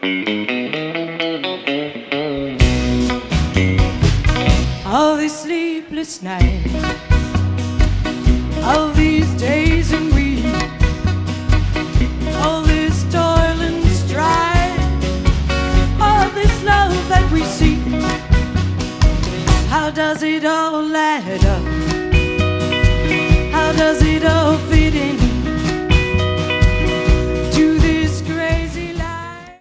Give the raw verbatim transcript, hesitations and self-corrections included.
All these sleepless nights, all these days and weeks, all this toil and strife, all this love that we see, how does it all add up?